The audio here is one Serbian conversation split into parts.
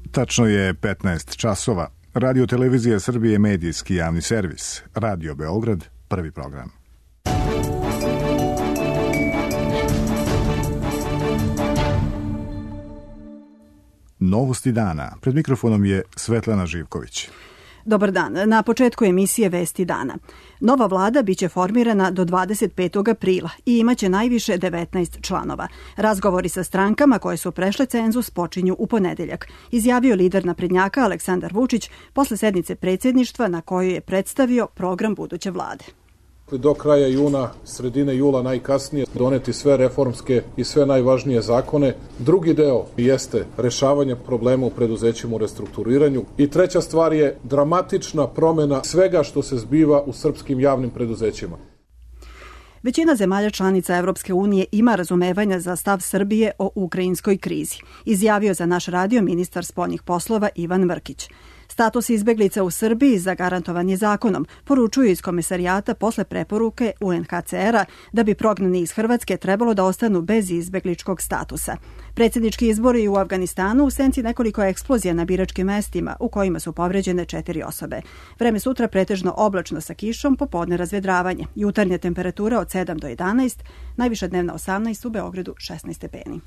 Tačno je 15 časova. Radio Televizija Srbije, medijski javni servis. Radio Beograd, prvi program. Novosti dana. Pred mikrofonom je Svetlana Živković. Dobar dan. Na početku emisije Vesti dana. Nova vlada biće formirana do 25. aprila i imaće najviše 19 članova. Razgovori sa strankama koje su prešle cenzus počinju u ponedeljak, izjavio lider naprednjaka Aleksandar Vučić posle sednice predsjedništva na kojoj je predstavio program buduće vlade. Do kraja juna, sredine jula najkasnije, doneti sve reformske i sve najvažnije zakone. Drugi deo jeste rešavanje problema u preduzećima u restrukturiranju. I treća stvar je dramatična promjena svega što se zbiva u srpskim javnim preduzećima. Većina zemalja članica Evropske unije ima razumevanja za stav Srbije o ukrajinskoj krizi, izjavio za naš radio ministar spoljnih poslova Ivan Mrkić. Status izbeglica u Srbiji zagarantovan je zakonom, poručuju iz Komesarijata posle preporuke UNHCR-a da bi prognani iz Hrvatske trebalo da ostanu bez izbegličkog statusa. Predsjednički izbori u Afganistanu u senci nekoliko eksplozija na biračkim mestima u kojima su povređene 4 osobe. Vreme sutra pretežno oblačno sa kišom, popodne razvedravanje. Jutarnja temperatura od 7 do 11, najviša dnevna 18, u Beogradu 16 stepeni.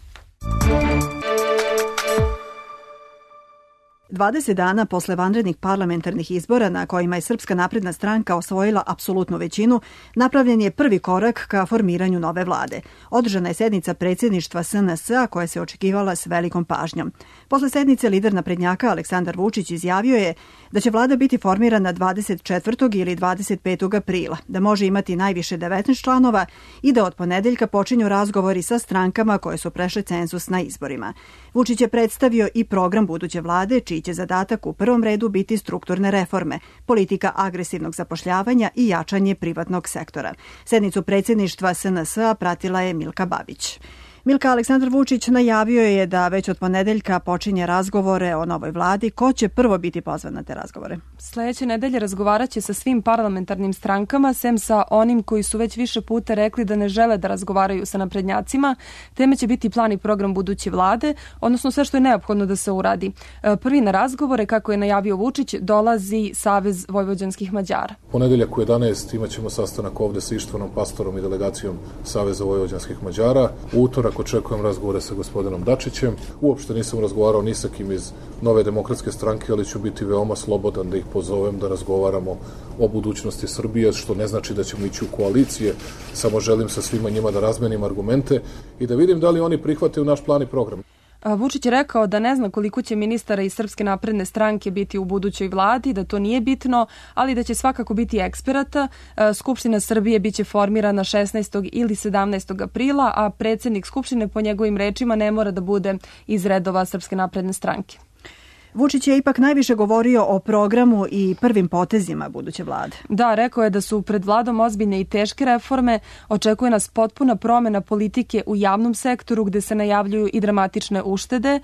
20 dana posle vanrednih parlamentarnih izbora na kojima je Srpska napredna stranka osvojila apsolutnu većinu, napravljen je prvi korak ka formiranju nove vlade. Održana je sednica predsjedništva SNS-a koja se očekivala s velikom pažnjom. Posle sednice lider naprednjaka Aleksandar Vučić izjavio je da će vlada biti formirana 24. ili 25. aprila, da može imati najviše 19 članova i da od ponedeljka počinju razgovori sa strankama koje su prešle cenzus na izborima. Vučić je predstavio i program buduće vlade, čiji će zadatak u prvom redu biti strukturne reforme, politika agresivnog zapošljavanja i jačanje privatnog sektora. Sednicu predsjedništva SNS-a pratila je Milka Babić. Milka, Aleksandar Vučić najavio je da već od ponedeljka počinje razgovore o novoj vladi. Ko će prvo biti pozvan na te razgovore? Sljedeće nedelje razgovarat će sa svim parlamentarnim strankama, sem sa onim koji su već više puta rekli da ne žele da razgovaraju sa naprednjacima. Teme će biti plan i program buduće vlade, odnosno sve što je neophodno da se uradi. Prvi na razgovore, kako je najavio Vučić, dolazi Savez vojvođanskih Mađara. Ponedeljak u 11 imat ćemo sastanak ovde sa Ištvanom Pastorom i delegacijom Saveza vojvođanskih Mađara. U utorak očekujem razgovore sa gospodinom Dačićem. Uopšte nisam razgovarao ni sa kim iz Nove demokratske stranke, ali ću biti veoma slobodan da ih pozovem da razgovaramo o budućnosti Srbije, što ne znači da ćemo ići u koalicije, samo želim sa svima njima da razmenim argumente i da vidim da li oni prihvataju naš plan i program. Vučić je rekao da ne zna koliko će ministara iz Srpske napredne stranke biti u budućoj vladi, da to nije bitno, ali da će svakako biti eksperata. Skupština Srbije biće formirana 16. ili 17. aprila, a predsjednik Skupštine po njegovim rečima ne mora da bude iz redova Srpske napredne stranke. Vučić je ipak najviše govorio o programu i prvim potezima buduće vlade. Da, rekao je da su pred vladom ozbiljne i teške reforme. Očekuje nas potpuna promjena politike u javnom sektoru gdje se najavljuju i dramatične uštede.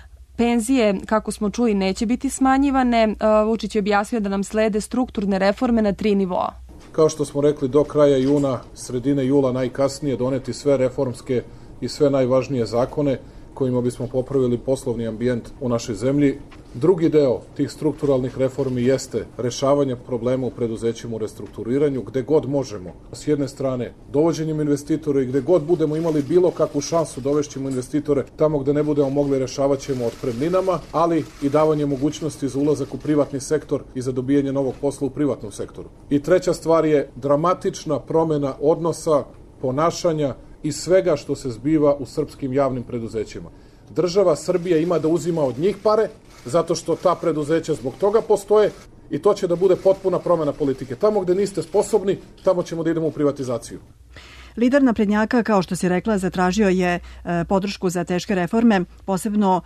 Penzije, kako smo čuli, neće biti smanjivane. Vučić je objasnio da nam slede strukturne reforme na 3 nivoa. Kao što smo rekli, do kraja juna, sredine jula najkasnije, doneti sve reformske i sve najvažnije zakone kojima bismo popravili poslovni ambijent u našoj zemlji. Drugi deo tih strukturalnih reformi jeste rešavanje problema u preduzećima u restrukturiranju, gde god možemo. S jedne strane, dovođenjem investitora i gde god budemo imali bilo kakvu šansu dovešćemo investitore, tamo gde ne budemo mogli rešavat ćemo otpremninama, ali i davanje mogućnosti za ulazak u privatni sektor i za dobijanje novog posla u privatnom sektoru. I treća stvar je dramatična promjena odnosa, ponašanja i svega što se zbiva u srpskim javnim preduzećima. Država Srbija ima da uzima od njih pare, zato što ta preduzeća zbog toga postoje i to će da bude potpuna promjena politike. Tamo gde niste sposobni, tamo ćemo da idemo u privatizaciju. Lider naprednjaka, kao što si rekla, zatražio je podršku za teške reforme, posebno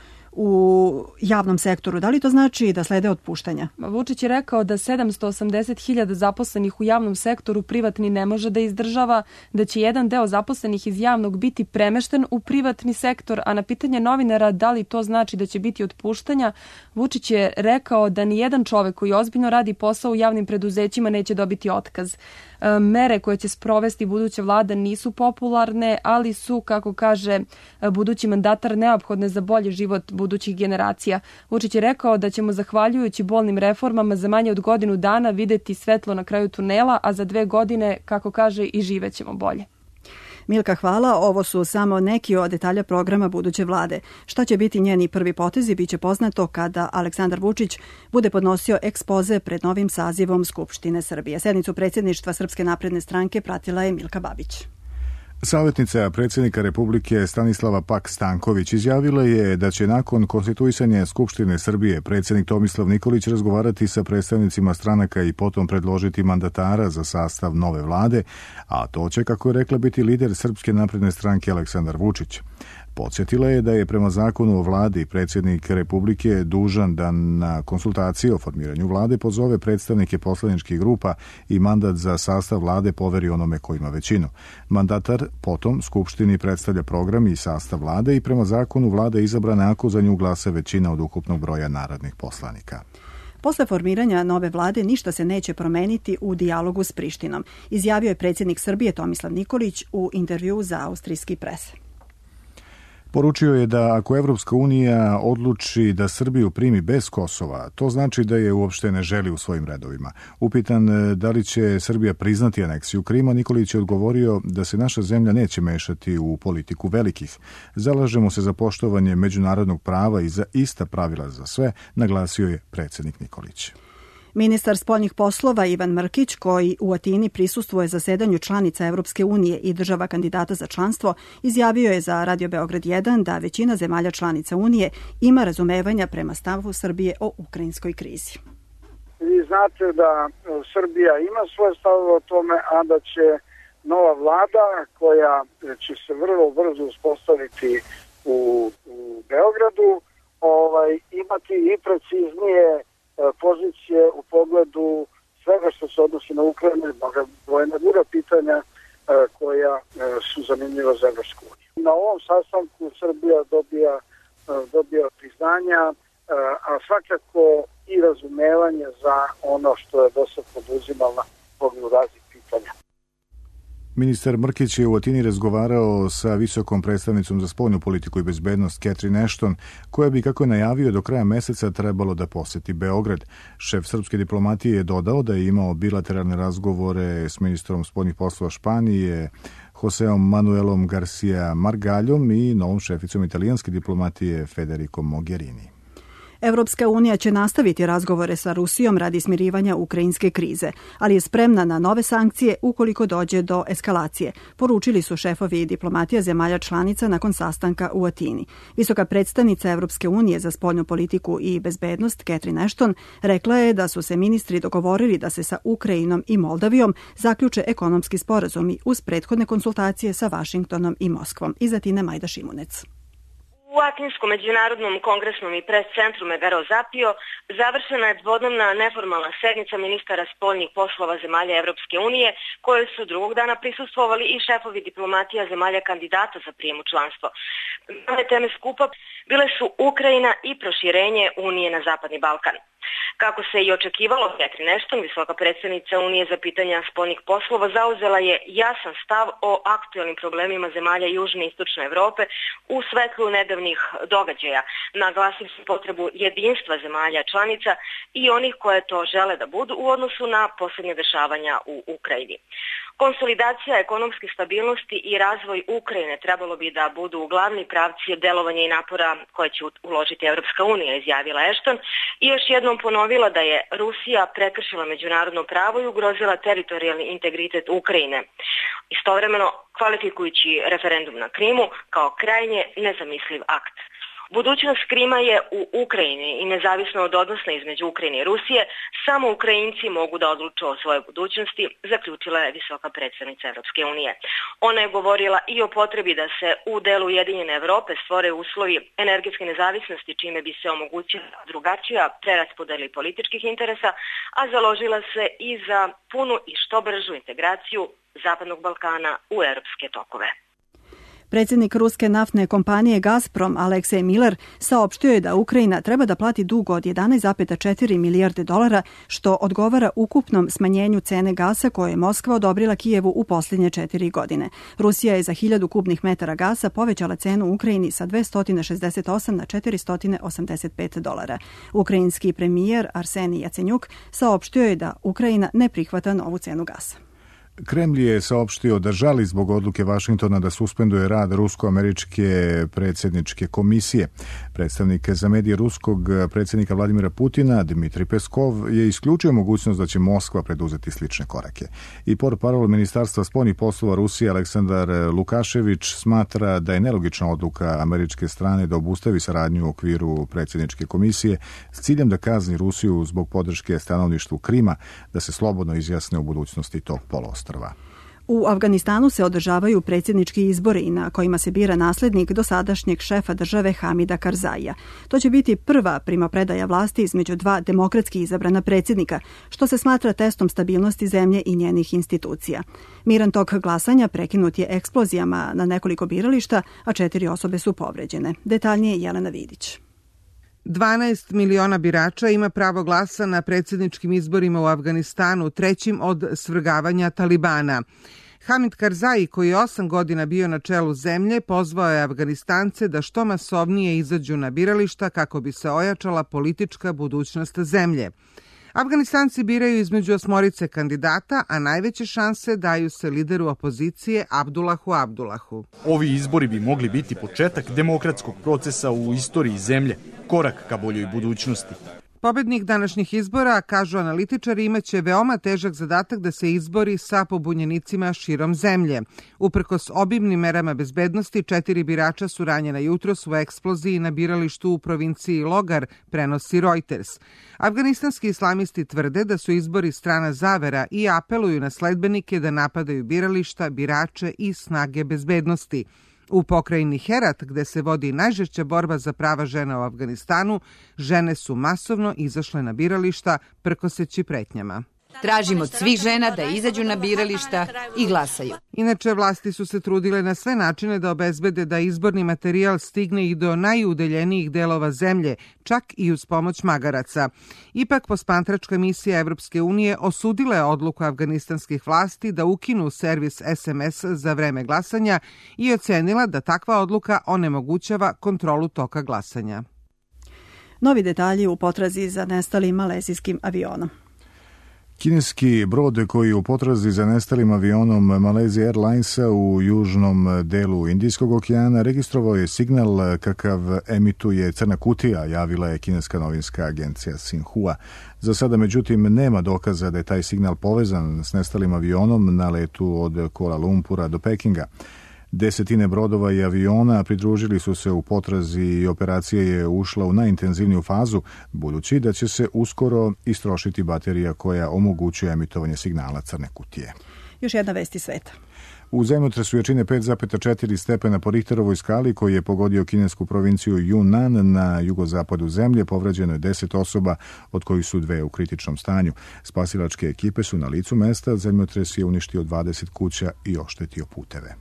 u javnom sektoru. Da li to znači da slede otpuštanja? Vučić je rekao da 780.000 zaposlenih u javnom sektoru privatni ne može da izdržava, da će jedan deo zaposlenih iz javnog biti premešten u privatni sektor, a na pitanje novinara da li to znači da će biti otpuštanja, Vučić je rekao da ni jedan čovek koji ozbiljno radi posao u javnim preduzećima neće dobiti otkaz. Mere koje će sprovesti buduća vlada nisu popularne, ali su, kako kaže budući mandatar, neophodne za bolji život budućih generacija. Vučić je rekao da ćemo zahvaljujući bolnim reformama za manje od godinu dana videti svetlo na kraju tunela, a za 2 godine, kako kaže, i živećemo bolje. Milka, hvala. Ovo su samo neki od detalja programa buduće vlade. Šta će biti njeni prvi potezi biće poznato kada Aleksandar Vučić bude podnosio ekspoze pred novim sazivom Skupštine Srbije. Sednicu predsjedništva Srpske napredne stranke pratila je Milka Babić. Savjetnica predsjednika Republike Stanislava Pak-Stanković izjavila je da će nakon konstituisanja Skupštine Srbije predsjednik Tomislav Nikolić razgovarati sa predstavnicima stranaka i potom predložiti mandatara za sastav nove vlade, a to će, kako je rekla, biti lider Srpske napredne stranke Aleksandar Vučić. Podsjetila je da je prema zakonu o vladi predsjednik Republike dužan da na konsultacije o formiranju vlade pozove predstavnike poslaničkih grupa i mandat za sastav vlade poveri onome ko ima većinu. Mandatar potom Skupštini predstavlja program i sastav vlade i prema zakonu vlada je izabrana ako za nju glasa većina od ukupnog broja narodnih poslanika. Posle formiranja nove vlade ništa se neće promeniti u dijalogu s Prištinom, izjavio je predsjednik Srbije Tomislav Nikolić u intervjuu za austrijski pres. Poručio je da ako Evropska unija odluči da Srbiju primi bez Kosova, to znači da je uopšte ne želi u svojim redovima. Upitan da li će Srbija priznati aneksiju Krima, Nikolić je odgovorio da se naša zemlja neće mešati u politiku velikih. Zalažemo se za poštovanje međunarodnog prava i za ista pravila za sve, naglasio je predsjednik Nikolić. Ministar spoljnih poslova Ivan Mrkić, koji u Atini prisustvuje zasedanju članica Evropske unije i država kandidata za članstvo, izjavio je za Radio Beograd 1 da većina zemalja članica Unije ima razumevanja prema stavu Srbije o ukrajinskoj krizi. Vi znate da Srbija ima svoje stavove o tome, a da će nova vlada, koja će se vrlo brzo uspostaviti u Beogradu, imati i preciznije pozicije u pogledu svega što se odnosi na Ukrajinu i mnoga druga pitanja koja su zanimljiva za Evropsku uniju. Na ovom sastanku Srbija dobija priznanja, a svakako i razumevanje za ono što je do sad poduzimala pogledu raznih pitanja. Ministar Mrkić je u Atini razgovarao sa visokom predstavnicom za spoljnu politiku i bezbednost Catherine Ashton, koja bi, kako je najavio, do kraja meseca trebalo da poseti Beograd. Šef srpske diplomatije je dodao da je imao bilateralne razgovore s ministrom spoljnih poslova Španije, Joseom Manuelom Garcia Margaljom i novom šeficom italijanske diplomatije Federicom Mogherini. Evropska unija će nastaviti razgovore sa Rusijom radi smirivanja ukrajinske krize, ali je spremna na nove sankcije ukoliko dođe do eskalacije, poručili su šefovi diplomatija zemalja članica nakon sastanka u Atini. Visoka predstavnica Evropske unije za spoljnu politiku i bezbednost Catherine Ashton rekla je da su se ministri dogovorili da se sa Ukrajinom i Moldavijom zaključe ekonomski sporazumi uz prethodne konsultacije sa Vašingtonom i Moskvom. Iz Atine Majda Šimunec. U Atinskom međunarodnom kongresnom i pres centru Megaro Zapio završena je dvodnevna neformalna sednica ministara spoljnih poslova zemalja Evropske unije, koje su drugog dana prisustvovali i šefovi diplomatija zemalja kandidata za prijem u članstvo. Glavne teme skupa bile su Ukrajina i proširenje Unije na Zapadni Balkan. Kako se i očekivalo, Catherine Ashton, visoka predstavnica Unije za pitanja spoljnih poslova, zauzela je jasan stav o aktuelnim problemima zemalja Južne i Istočne Evrope u svetlu nedavnih događaja, naglasivši potrebu jedinstva zemalja članica i onih koje to žele da budu u odnosu na posljednje dešavanja u Ukrajini. Konsolidacija ekonomske stabilnosti i razvoj Ukrajine trebalo bi da budu glavni pravci delovanja i napora koje će uložiti Evropska unija, izjavila Ashton, i još jednom ponovila da je Rusija prekršila međunarodno pravo i ugrozila teritorijalni integritet Ukrajine, istovremeno kvalifikujući referendum na Krimu kao krajnje nezamisliv akt. Budućnost Krima je u Ukrajini i nezavisno od odnosa između Ukrajine i Rusije, samo Ukrajinci mogu da odluče o svojoj budućnosti, zaključila je visoka predstavnica Evropske unije. Ona je govorila i o potrebi da se u delu Ujedinjene Evrope stvore uslovi energetske nezavisnosti, čime bi se omogućila drugačija preraspodela političkih interesa, a založila se i za punu i što bržu integraciju Zapadnog Balkana u evropske tokove. Predsjednik ruske naftne kompanije Gazprom Aleksej Miller saopštio je da Ukrajina treba da plati dug od 11,4 milijarde dolara, što odgovara ukupnom smanjenju cene gasa koje je Moskva odobrila Kijevu u posljednje 4 godine. Rusija je za 1000 kubnih metara gasa povećala cenu Ukrajini sa 268 na 485 dolara. Ukrajinski premijer Arsenij Jacenjuk saopštio je da Ukrajina ne prihvata novu cenu gasa. Kremlj je saopštio da žali zbog odluke Vašingtona da suspenduje rad Rusko-američke predsjedničke komisije. Predstavnik za medije ruskog predsjednika Vladimira Putina, Dmitrij Peskov, je isključio mogućnost da će Moskva preduzeti slične korake. I portparol Ministarstva spoljnih poslova Rusije Aleksandar Lukašević smatra da je nelogična odluka američke strane da obustavi saradnju u okviru predsjedničke komisije s ciljem da kazni Rusiju zbog podrške stanovništvu Krima da se slobodno izjasne u budućnosti tog poluostrva. U Afganistanu se održavaju predsjednički izbori na kojima se bira naslednik dosadašnjeg šefa države Hamida Karzaija. To će biti prva primopredaja vlasti između dva demokratski izabrana predsjednika, što se smatra testom stabilnosti zemlje i njenih institucija. Miran tok glasanja prekinut je eksplozijama na nekoliko birališta, a 4 osobe su povređene. Detaljnije Jelena Vidić. 12 miliona birača ima pravo glasa na predsjedničkim izborima u Afganistanu, trećim od svrgavanja Talibana. Hamid Karzai, koji je 8 godina bio na čelu zemlje, pozvao je Afganistance da što masovnije izađu na birališta kako bi se ojačala politička budućnost zemlje. Afganistanci biraju između 8 kandidata, a najveće šanse daju se lideru opozicije Abdullahu Abdullahu. Ovi izbori bi mogli biti početak demokratskog procesa u istoriji zemlje, korak ka boljoj budućnosti. Pobednik današnjih izbora, kažu analitičari, imaće veoma težak zadatak da se izbori sa pobunjenicima širom zemlje. Uprkos obimnim merama bezbednosti, 4 birača su ranjena jutros u eksploziji na biralištu u provinciji Logar, prenosi Reuters. Afganistanski islamisti tvrde da su izbori strana zavera i apeluju na sledbenike da napadaju birališta, birače i snage bezbednosti. U pokrajini Herat, gde se vodi najžešća borba za prava žena u Afganistanu, žene su masovno izašle na birališta prkoseći pretnjama. Tražimo od svih žena da izađu na birališta i glasaju. Inače, vlasti su se trudile na sve načine da obezbede da izborni materijal stigne i do najudaljenijih delova zemlje, čak i uz pomoć magaraca. Ipak, posmatračka misija Evropske unije osudila je odluku afganistanskih vlasti da ukinu servis SMS za vreme glasanja i ocenila da takva odluka onemogućava kontrolu toka glasanja. Novi detalji u potrazi za nestalim malezijskim avionom. Kineski brod koji je u potrazi za nestalim avionom Malaysia Airlinesa u južnom delu Indijskog okeana registrovao je signal kakav emituje crna kutija, javila je kineska novinska agencija Xinhua. Za sada, međutim, nema dokaza da je taj signal povezan s nestalim avionom na letu od Kuala Lumpura do Pekinga. 10 brodova i aviona pridružili su se u potrazi i operacija je ušla u najintenzivniju fazu, budući da će se uskoro istrošiti baterija koja omogućuje emitovanje signala crne kutije. Još jedna vest iz sveta. U zemljotresu jačine 5,4 stepena po Richterovoj skali koji je pogodio kinesku provinciju Yunnan na jugozapadu zemlje povređeno je 10 osoba, od kojih su 2 u kritičnom stanju. Spasilačke ekipe su na licu mesta, zemljotres je uništio 20 kuća i oštetio puteve.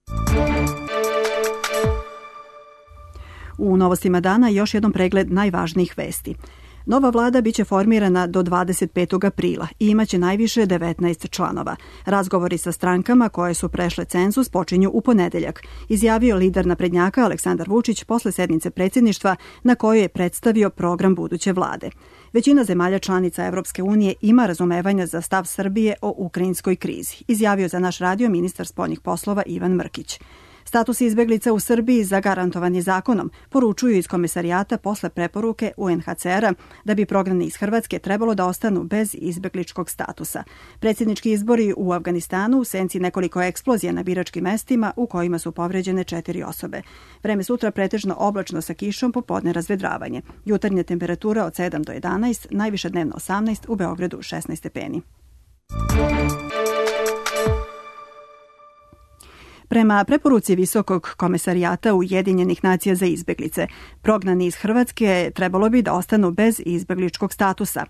U novostima dana još jedan pregled najvažnijih vesti. Nova vlada biće formirana do 25. aprila i imaće najviše 19 članova. Razgovori sa strankama koje su prešle cenzus počinju u ponedeljak, izjavio lider naprednjaka Aleksandar Vučić posle sednice predsjedništva na kojoj je predstavio program buduće vlade. Većina zemalja članica Evropske unije ima razumevanja za stav Srbije o ukrajinskoj krizi, izjavio za naš radio ministar spoljnih poslova Ivan Mrkić. Status izbeglica u Srbiji zagarantovan je zakonom, poručuju iz Komesarijata posle preporuke UNHCR-a da bi prognani iz Hrvatske trebalo da ostanu bez izbegličkog statusa. Predsjednički izbori u Afganistanu u senci nekoliko eksplozija na biračkim mestima u kojima su povređene 4 osobe. Vreme sutra pretežno oblačno sa kišom, popodne razvedravanje. Jutarnja temperatura od 7 do 11, najviša dnevno 18, u Beogradu 16 stepeni. Prema preporuci Visokog komesarijata Ujedinjenih nacija za izbeglice, prognani iz Hrvatske trebalo bi da ostanu bez izbegličkog statusa.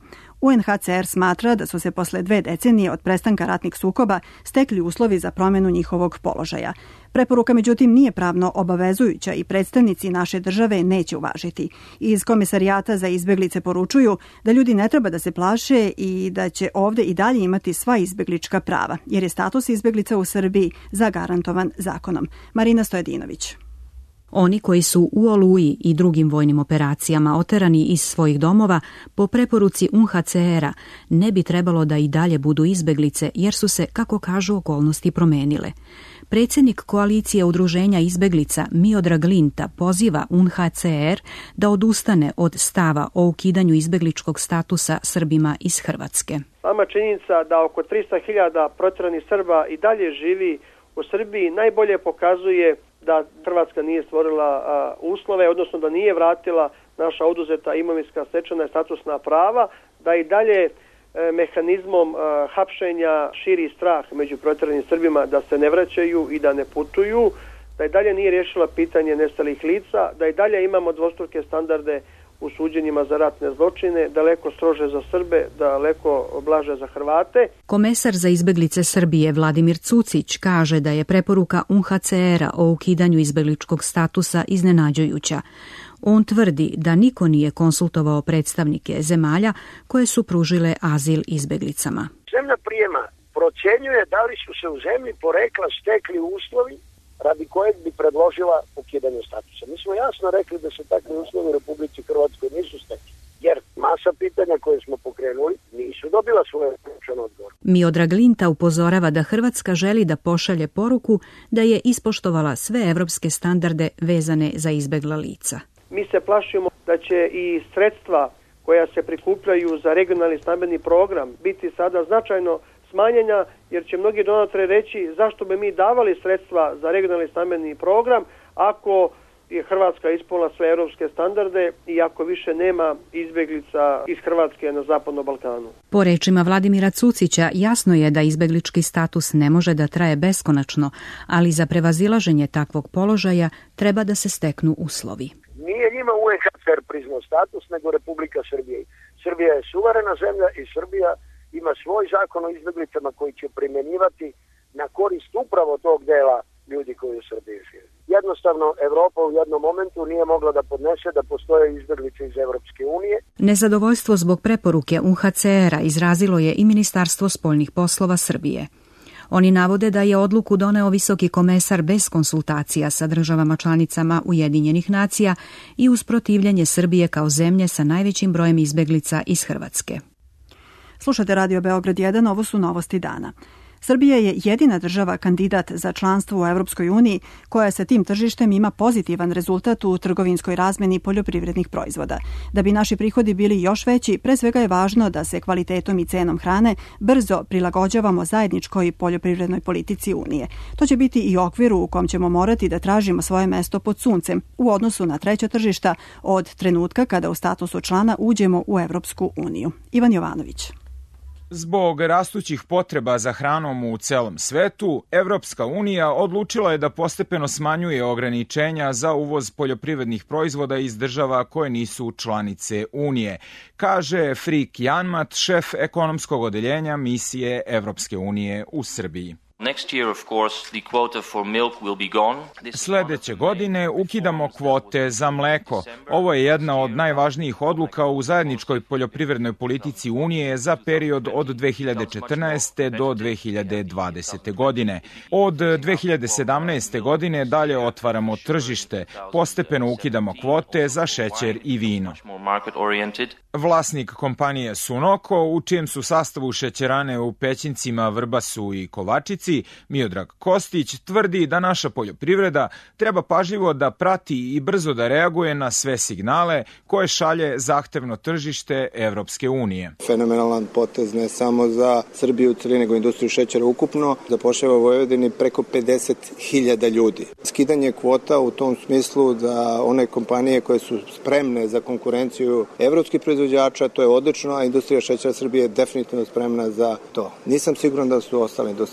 UNHCR smatra da su se posle 2 decenije od prestanka ratnih sukoba stekli uslovi za promenu njihovog položaja. Preporuka, međutim, nije pravno obavezujuća i predstavnici naše države neće uvažiti. Iz Komesarijata za izbeglice poručuju da ljudi ne treba da se plaše i da će ovde i dalje imati sva izbeglička prava, jer je status izbeglica u Srbiji zagarantovan zakonom. Marina Stojedinović. Oni koji su u Oluji i drugim vojnim operacijama oterani iz svojih domova, po preporuci UNHCR-a ne bi trebalo da i dalje budu izbeglice jer su se, kako kažu, okolnosti promenile. Predsjednik koalicije udruženja izbeglica Miodrag Linta poziva UNHCR da odustane od stava o ukidanju izbegličkog statusa Srbima iz Hrvatske. Sama činjenica da oko 300.000 proteranih Srba i dalje živi u Srbiji najbolje pokazuje da Hrvatska nije stvorila uslove, odnosno da nije vratila naša oduzeta imovinska stečena i statusna prava, da i dalje mehanizmom hapšenja širi strah među proteranim Srbima da se ne vraćaju i da ne putuju, da i dalje nije riješila pitanje nestalih lica, da i dalje imamo dvostruke standarde u suđenjima za ratne zločine, daleko strože za Srbe, daleko blaže za Hrvate. Komesar za izbeglice Srbije Vladimir Cucić kaže da je preporuka UNHCR-a o ukidanju izbegličkog statusa iznenađujuća. On tvrdi da niko nije konsultovao predstavnike zemalja koje su pružile azil izbeglicama. Zemlja prijema procjenjuje da li su se u zemlji porekla stekli uslovi radi kojeg bi predložila ukidanje statusa. Mi smo jasno rekli da se takvi uslovi u Republici Hrvatskoj nisu stekli, jer masa pitanja koje smo pokrenuli nisu dobila svoje ključan odgovor. Miodrag Linta upozorava da Hrvatska želi da pošalje poruku da je ispoštovala sve evropske standarde vezane za izbegla lica. Mi se plašimo da će i sredstva koja se prikupljaju za regionalni stambeni program biti sada značajno smanjenja, jer će mnogi donatori reći zašto bi mi davali sredstva za regionalni stambeni program ako je Hrvatska ispunila sve europske standarde i ako više nema izbeglica iz Hrvatske na Zapadnom Balkanu. Po rečima Vladimira Cucića, jasno je da izbeglički status ne može da traje beskonačno, ali za prevazilaženje takvog položaja treba da se steknu uslovi. Nije njima UNHCR priznao status, nego Republika Srbije. Srbija je suverena zemlja i Srbija ima svoj zakon o izbeglicama koji će primjenjivati na korist upravo tog dela ljudi koji u Srbiji žive. Jednostavno, Evropa u jednom momentu nije mogla da podnese da postoje izbeglice iz Evropske unije. Nezadovoljstvo zbog preporuke UNHCR-a izrazilo je i Ministarstvo spoljnih poslova Srbije. Oni navode da je odluku doneo visoki komesar bez konsultacija sa državama članicama Ujedinjenih nacija i uz protivljenje Srbije kao zemlje sa najvećim brojem izbeglica iz Hrvatske. Slušate Radio Beograd 1, ovo su novosti dana. Srbija je jedina država kandidat za članstvo u Evropskoj uniji koja sa tim tržištem ima pozitivan rezultat u trgovinskoj razmeni poljoprivrednih proizvoda. Da bi naši prihodi bili još veći, pre svega je važno da se kvalitetom i cenom hrane brzo prilagođavamo zajedničkoj poljoprivrednoj politici Unije. To će biti i okvir u kom ćemo morati da tražimo svoje mesto pod suncem u odnosu na treća tržišta od trenutka kada u statusu člana uđemo u Evropsku uniju. Ivan Jovanović. Zbog rastućih potreba za hranom u celom svetu, Evropska unija odlučila je da postepeno smanjuje ograničenja za uvoz poljoprivrednih proizvoda iz država koje nisu članice Unije, kaže Frik Janmat, šef ekonomskog odeljenja misije Evropske unije u Srbiji. Sledeće godine ukidamo kvote za mleko. Ovo je jedna od najvažnijih odluka u zajedničkoj poljoprivrednoj politici Unije za period od 2014. do 2020. godine. Od 2017. godine dalje otvaramo tržište, postepeno ukidamo kvote za šećer i vino. Vlasnik kompanije Sunoko, u čijem su sastavu šećerane u Pećincima, Vrbasu i Kovačici, Miodrag Kostić, tvrdi da naša poljoprivreda treba pažljivo da prati i brzo da reaguje na sve signale koje šalje zahtevno tržište Evropske unije. Fenomenalan potez ne samo za Srbiju u celini, nego industriju šećera ukupno, zapošljava u Vojvodini preko 50.000 ljudi. Skidanje kvota u tom smislu da one kompanije koje su spremne za konkurenciju evropskih proizvođača, to je odlično, a industrija šećera Srbije je definitivno spremna za to. Nisam siguran da su ostale industrije spremne.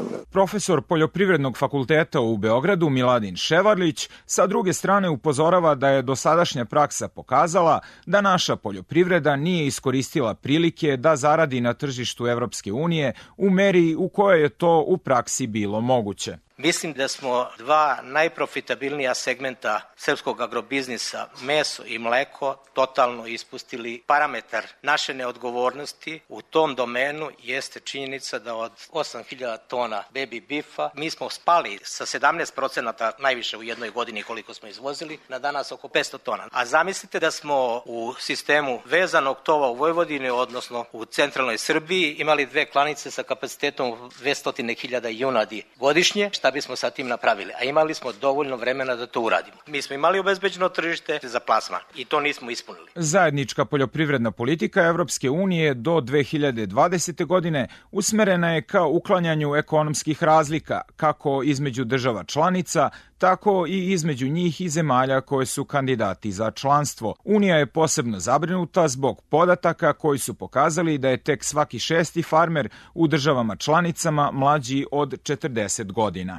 Profesor Poljoprivrednog fakulteta u Beogradu Miladin Ševarlić sa druge strane upozorava da je dosadašnja praksa pokazala da naša poljoprivreda nije iskoristila prilike da zaradi na tržištu Evropske unije u meri u kojoj je to u praksi bilo moguće. Mislim da smo dva najprofitabilnija segmenta srpskog agrobiznisa, meso i mleko, totalno ispustili. Parametar naše neodgovornosti u tom domenu jeste činjenica da od 8.000 tona baby beefa mi smo spali sa 17% najviše u jednoj godini koliko smo izvozili na danas oko 500 tona. A zamislite da smo u sistemu vezanog tova u Vojvodini, odnosno u centralnoj Srbiji, imali dve klanice sa kapacitetom 200.000 junadi godišnje. Šta bismo sa tim napravili? A imali smo dovoljno vremena da to uradimo. Mi smo imali obezbeđeno tržište za plasman i to nismo ispunili. Zajednička poljoprivredna politika Evropske unije do 2020. godine usmerena je ka uklanjanju ekonomskih razlika, kako između država članica, tako i između njih i zemalja koje su kandidati za članstvo. Unija je posebno zabrinuta zbog podataka koji su pokazali da je tek svaki 6. farmer u državama članicama mlađi od 40 godina.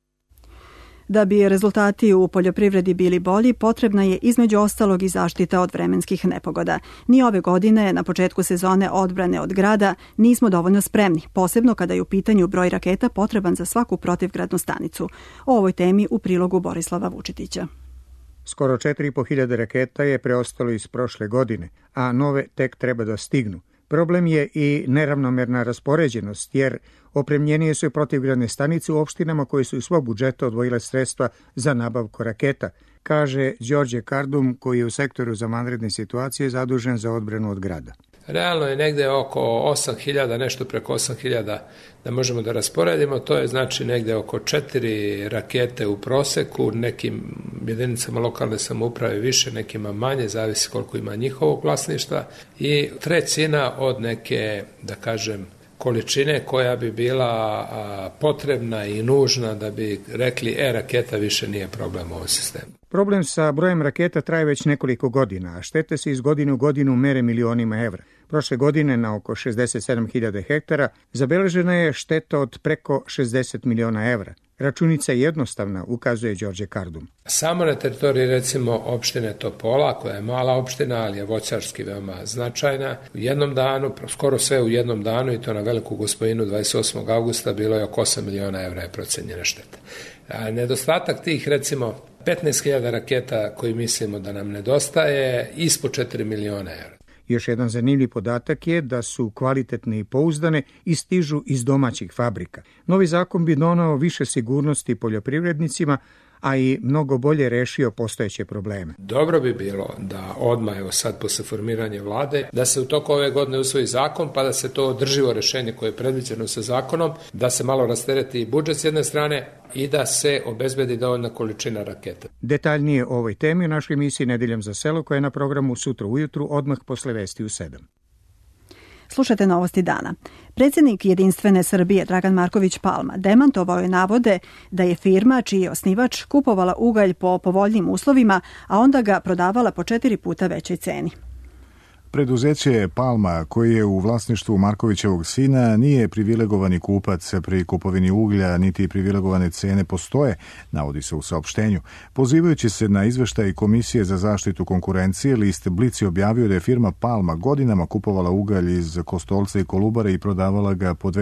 Da bi rezultati u poljoprivredi bili bolji, potrebna je između ostalog i zaštita od vremenskih nepogoda. Ni ove godine, na početku sezone odbrane od grada, nismo dovoljno spremni, posebno kada je u pitanju broj raketa potreban za svaku protivgradnu stanicu. O ovoj temi u prilogu Borislava Vučetića. Skoro 4.500 raketa je preostalo iz prošle godine, a nove tek treba da stignu. Problem je i neravnomerna raspoređenost, jer opremljenije su protivgradne stanice u opštinama koje su iz svog budžeta odvojile sredstva za nabavku raketa, kaže Đorđe Kardum, koji je u sektoru za vanredne situacije zadužen za odbranu od grada. Realno je negde oko 8.000, nešto preko 8.000 da možemo da rasporedimo, to je znači negde oko 4 rakete u proseku, nekim jedinicama lokalne samouprave više, nekima manje, zavisi koliko ima njihovog vlasništva, i 1/3 od neke, da kažem, količine koja bi bila potrebna i nužna da bi rekli raketa više nije problem u ovom sistemu. Problem sa brojem raketa traje već nekoliko godina, a štete se iz godine u godinu mere milionima evra. Prošle godine na oko 67.000 hektara zabeležena je šteta od preko 60 miliona evra. Računica je jednostavna, ukazuje Đorđe Kardum. Samo na teritoriji recimo opštine Topola, koja je mala opština, ali je voćarski veoma značajna, u jednom danu, skoro sve u jednom danu, i to na Veliku Gospojinu 28. augusta, bilo je oko 8 miliona evra je procenjena šteta. Nedostatak tih recimo 15.000 raketa koji mislimo da nam nedostaje ispod 4 miliona evra. Još jedan zanimljiv podatak je da su kvalitetne i pouzdane i stižu iz domaćih fabrika. Novi zakon bi donao više sigurnosti poljoprivrednicima, a i mnogo bolje rešio postojeće probleme. Dobro bi bilo da odmah, evo sad posle formiranja vlade, da se u toku ove godine usvoji zakon, pa da se to održivo rešenje koje je predviđeno sa zakonom, da se malo rastereti i budžet s jedne strane i da se obezbedi dovoljna količina raketa. Detaljnije o ovoj temi u našoj emisiji Nedeljom za selo, koja je na programu sutra ujutru, odmah posle vesti u 7. Slušate novosti dana. Predsjednik Jedinstvene Srbije Dragan Marković Palma demantovao je navode da je firma čiji je osnivač kupovala ugalj po povoljnim uslovima, a onda ga prodavala po 4 puta većoj ceni. Preduzeće Palma, koji je u vlasništvu Markovićevog sina, nije privilegovani kupac pri kupovini uglja, niti privilegovane cene postoje, navodi se u saopštenju. Pozivajući se na izveštaj Komisije za zaštitu konkurencije, list Blic je objavio da je firma Palma godinama kupovala ugalj iz Kostolca i Kolubare i prodavala ga po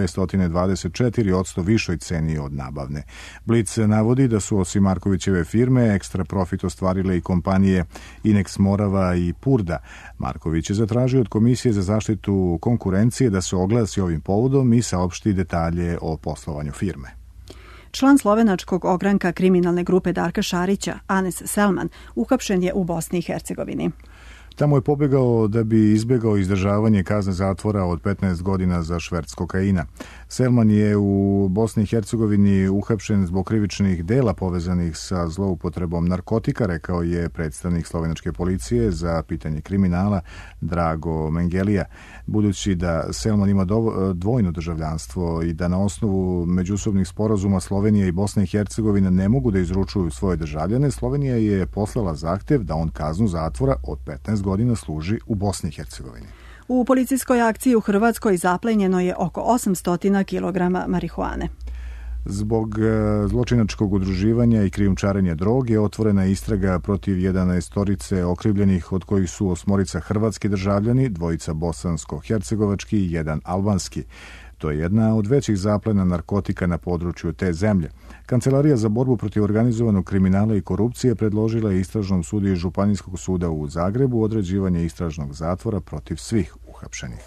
224% višoj ceni od nabavne. Blic navodi da su osim Markovićeve firme ekstra profit ostvarile i kompanije Inex Morava i Purda. Marković je zatražio od Komisije za zaštitu konkurencije da se oglasi ovim povodom i saopšti detalje o poslovanju firme. Član slovenačkog ogranka kriminalne grupe Darka Šarića, Anes Selman, uhapšen je u Bosni i Hercegovini. Tamo je pobegao da bi izbegao izdržavanje kazne zatvora od 15 godina za šverc kokaina. Selman je u Bosni i Hercegovini uhapšen zbog krivičnih dela povezanih sa zloupotrebom narkotika, rekao je predstavnik slovenačke policije za pitanje kriminala Drago Mengelija. Budući da Selman ima dvojno državljanstvo i da na osnovu međusobnih sporazuma Slovenija i Bosna i Hercegovina ne mogu da izručuju svoje državljane, Slovenija je poslala zahtev da on kaznu zatvora od 15 godina služi u Bosni i Hercegovini. U policijskoj akciji u Hrvatskoj zaplenjeno je oko 800 kg marihuane. Zbog zločinačkog udruživanja i krijumčarenja droge otvorena je istraga protiv 11 okrivljenih, od kojih su 8 hrvatski državljani, 2 bosansko-hercegovački i 1 albanski. To je jedna od većih zaplena narkotika na području te zemlje. Kancelarija za borbu protiv organizovanog kriminala i korupcije predložila je istražnom sudiji Županijskog suda u Zagrebu određivanje istražnog zatvora protiv svih uhapšenih.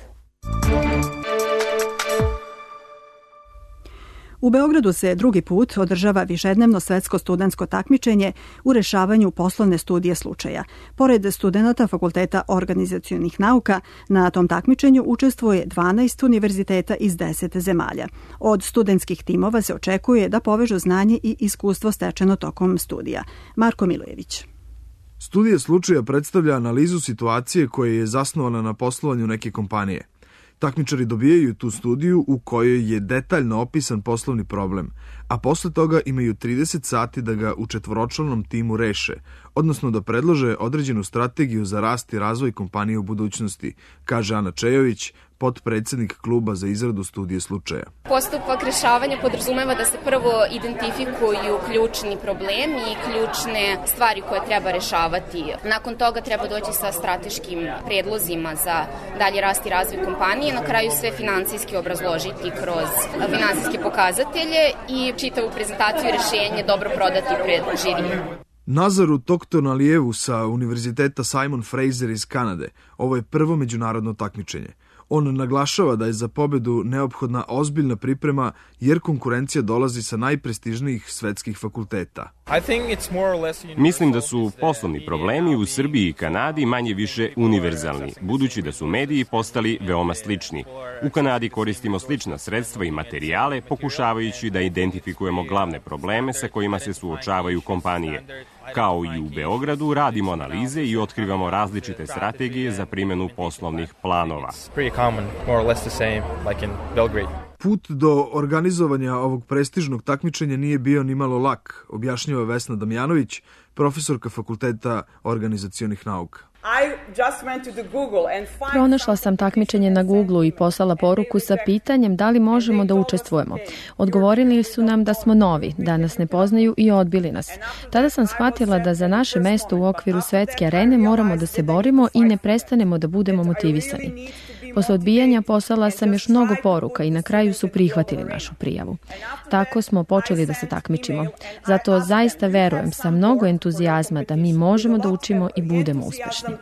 U Beogradu se drugi put održava višednevno svetsko studentsko takmičenje u rešavanju poslovne studije slučaja. Pored studenata Fakulteta organizacionih nauka, na tom takmičenju učestvuje 12 univerziteta iz 10 zemalja. Od studentskih timova se očekuje da povežu znanje i iskustvo stečeno tokom studija. Marko Milojević. Studija slučaja predstavlja analizu situacije koja je zasnovana na poslovanju neke kompanije. Takmičari dobijaju tu studiju u kojoj je detaljno opisan poslovni problem, a posle toga imaju 30 sati da ga u četvoročlanom timu reše, odnosno da predlože određenu strategiju za rast i razvoj kompanije u budućnosti, kaže Ana Čejović, potpredsednik kluba za izradu studije slučaja. Postupak rešavanja podrazumeva da se prvo identifikuju ključni problemi i ključne stvari koje treba rešavati. Nakon toga treba doći sa strateškim predlozima za dalje rast i razvoj kompanije, na kraju sve finansijski obrazložiti kroz finansijske pokazatelje i čitavu prezentaciju i rešenje dobro prodati pred žirijem. Nazaru Toktonalijevu sa Univerziteta Simon Fraser iz Kanade ovo je prvo međunarodno takmičenje. On naglašava da je za pobedu neophodna ozbiljna priprema jer konkurencija dolazi sa najprestižnijih svetskih fakulteta. Mislim da su poslovni problemi u Srbiji i Kanadi manje više univerzalni, budući da su mediji postali veoma slični. U Kanadi koristimo slična sredstva i materijale, pokušavajući da identifikujemo glavne probleme sa kojima se suočavaju kompanije. Kao i u Beogradu, radimo analize i otkrivamo različite strategije za primjenu poslovnih planova. Put do organizovanja ovog prestižnog takmičenja nije bio ni malo lak, objašnjava Vesna Damjanović, profesorka Fakulteta organizacionih nauka. Pronašla sam takmičenje na Googlu i poslala poruku sa pitanjem da li možemo da učestvujemo. Odgovorili su nam da smo novi, da nas ne poznaju i odbili nas. Tada sam shvatila da za naše mesto u okviru svetske arene moramo da se borimo i ne prestanemo da budemo motivisani. Posle odbijanja poslala sam još mnogo poruka i na kraju su prihvatili našu prijavu. Tako smo počeli da se takmičimo. Zato zaista verujem sa mnogo entuzijazma da mi možemo da učimo i budemo uspešni.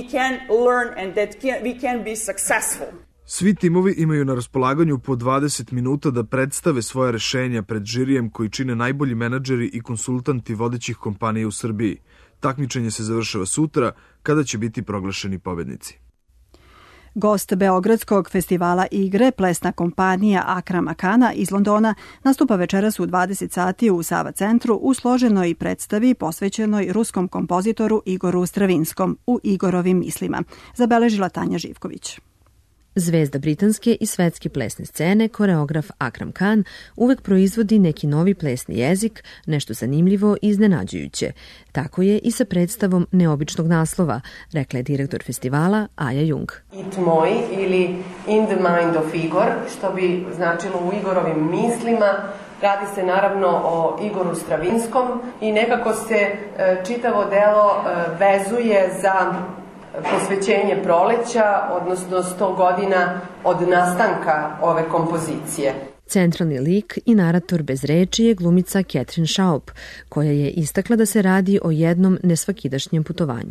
Svi timovi imaju na raspolaganju po 20 minuta da predstave svoje rešenja pred žirijem koji čine najbolji menadžeri i konsultanti vodećih kompanija u Srbiji. Takmičenje se završava sutra kada će biti proglašeni pobednici. Gost Beogradskog festivala igre, plesna kompanija Akram Akana iz Londona, nastupa večeras u 20 sati u Sava centru u složenoj predstavi posvećenoj ruskom kompozitoru Igoru Stravinskom u Igorovim mislima, zabeležila Tanja Živković. Zvezda britanske i svetske plesne scene, koreograf Akram Khan, uvek proizvodi neki novi plesni jezik, nešto zanimljivo i iznenađujuće. Tako je i sa predstavom neobičnog naslova, rekla je direktor festivala Aja Jung. It moj ili In the Mind of Igor, što bi značilo u Igorovim mislima. Radi se naravno o Igoru Stravinskom i nekako se čitavo delo vezuje za posvećenje proleća, odnosno 100 godina od nastanka ove kompozicije. Centralni lik i narator bez reči je glumica Catherine Schaub, koja je istakla da se radi o jednom nesvakidašnjem putovanju.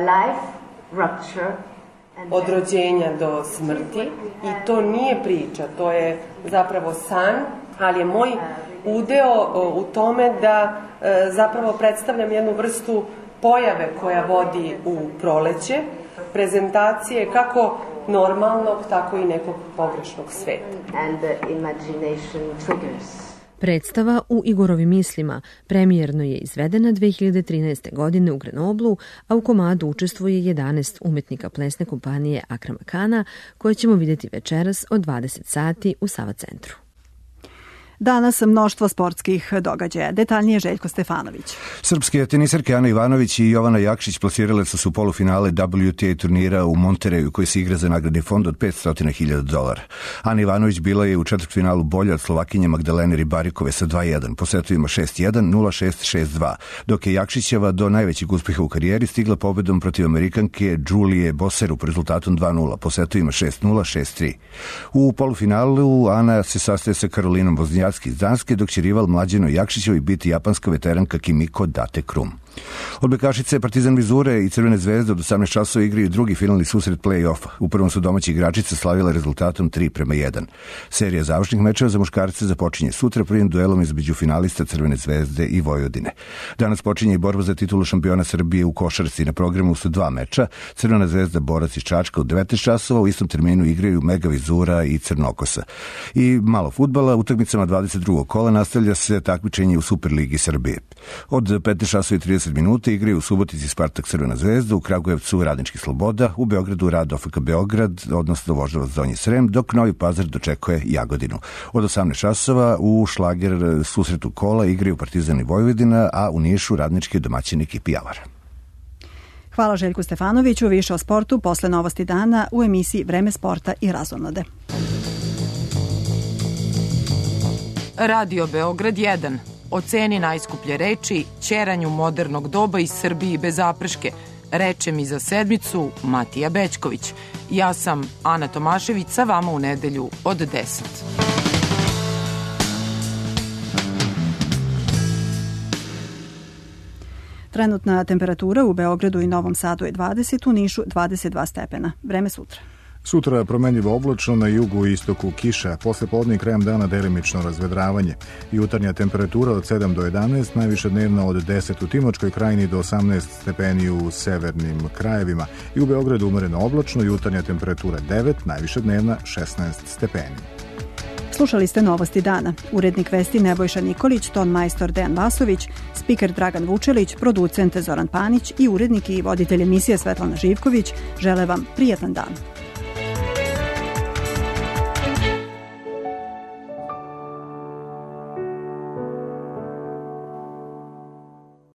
Od rođenja do smrti i to nije priča, to je zapravo san, ali je moj udeo u tome da zapravo predstavljam jednu vrstu pojave koja vodi u proleće, prezentacije kako normalnog, tako i nekog pogrešnog sveta. Predstava u Igorovim mislima premijerno je izvedena 2013. godine u Grenoblu, a u komadu učestvuje 11 umetnika plesne kompanije Akrama Kana, koje ćemo vidjeti večeras od 20 sati u Sava centru. Danas mnoštvo sportskih događaja. Detaljnije Željko Stefanović. Srpske teniserke Ana Ivanović i Jovana Jakšić plasirale su se u polufinale WTA turnira u Montereju koji se igra za nagradni fond od $500.000. Ana Ivanović bila je u četvrtfinalu bolja od Slovakinje Magdalene Ribarikove sa 2-1, po setovima 6-1, 0-6, 6-2, dok je Jakšićeva do najvećeg uspeha u karijeri stigla pobedom protiv Amerikanke Julie Bosseru po rezultatom 2-0, po setovima 6-0, 6-3. U polufinalu Ana se sastaje sa Karolinom Voznjacki iz Danske, dok će rival Mlađenoj Jakšićevoj biti japanska veteranka Kimiko Date Krum. Odbojkašice Partizan Vizure i Crvene zvezde od 18 časova igraju drugi finalni susret play-offa. U prvom su domaće igračice slavile rezultatom 3-1. Serija završnih mečeva za muškarce započinje sutra prvim duelom između finalista Crvene zvezde i Vojvodine. Danas počinje i borba za titulu šampiona Srbije u košarci. Na programu su 2 meča. Crvena zvezda borac iz Čačka od 19 časova, u istom terminu igraju Mega Vizura i Crnokosa. I malo fudbala, utakmicama 22. kola nastavlja se takmičenje u Superligi Srbije. Od 15 časova i 30 minuta igraju u Subotici Spartak Crvena zvezda, u Kragujevcu Radnički Sloboda, u Beogradu Rad OFK Beograd, odnosno Voždovac Donji Srem, dok Novi Pazar dočekuje Jagodinu. Od 18 časova u šlager susretu kola igraju Partizan i Vojvodina, a u Nišu Radnički domaćin ekipi Javara. Hvala Željku Stefanoviću. Više o sportu posle Novosti dana u emisiji Vreme sporta i razonode. Radio Beograd 1. O ceni najskuplje reči, ćeranju modernog doba iz Srbiji bez zaprške. Reče mi za sedmicu Matija Bećković. Ja sam Ana Tomašević, sa vama u nedelju od 10. Trenutna temperatura u Beogradu i Novom Sadu je 20, u Nišu 22 stepena. Vreme sutra. Sutra promenljivo oblačno, na jugu i istoku kiša, posle podne i krajem dana delimično razvedravanje. Jutarnja temperatura od 7 do 11, najviše dnevna od 10 u Timočkoj krajini do 18 stepeni u severnim krajevima. I u Beogradu umereno oblačno, jutarnja temperatura 9, najviše dnevna 16 stepeni. Slušali ste Novosti dana. Urednik vesti Nebojša Nikolić, ton majstor Dejan Vasović, spiker Dragan Vučelić, producent Zoran Panić i urednik i voditelj emisije Svetlana Živković žele vam prijatan dan.